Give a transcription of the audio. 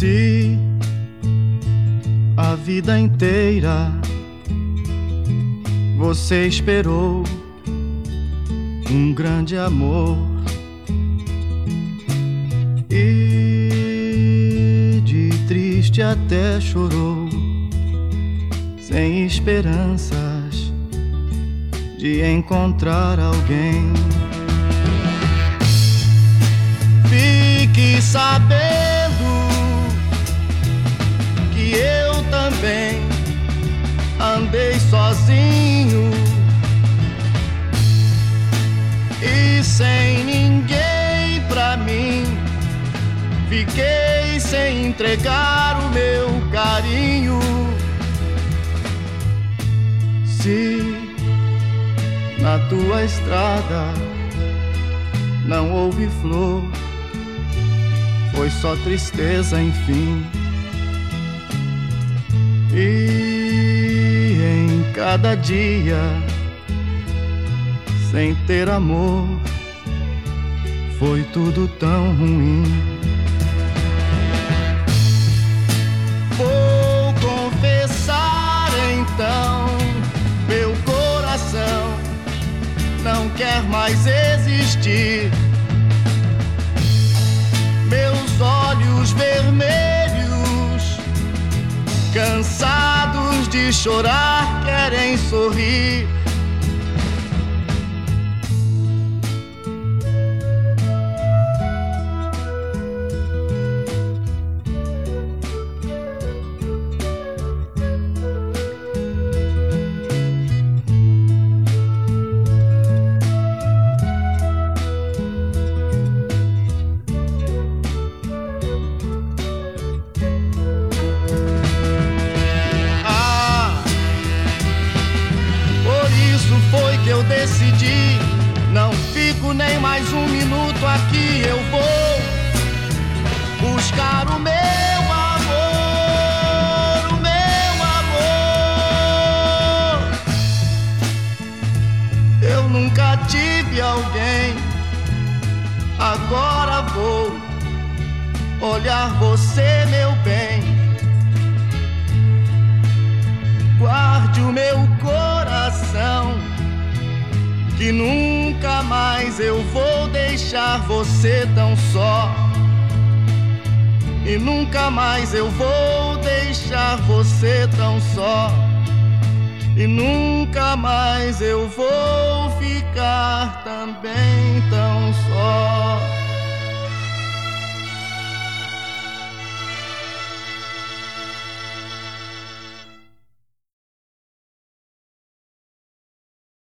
Se a vida inteira você esperou um grande amor e de triste até chorou, sem esperanças de encontrar alguém, fique sabendo que eu também andei sozinho e sem ninguém pra mim. Fiquei sem entregar o meu carinho. Se na tua estrada não houve flor, foi só tristeza, enfim. E em cada dia sem ter amor, foi tudo tão ruim. Vou confessar então, meu coração não quer mais existir. Meus olhos vermelhos, cansados de chorar, querem sorrir. Foi que eu decidi, não fico nem mais um minuto aqui. Eu vou buscar o meu amor, o meu amor. Eu nunca tive alguém, agora vou olhar você, meu bem. Guarde o meu coração, que nunca mais eu vou deixar você tão só. E nunca mais eu vou deixar você tão só. E nunca mais eu vou ficar também tão só.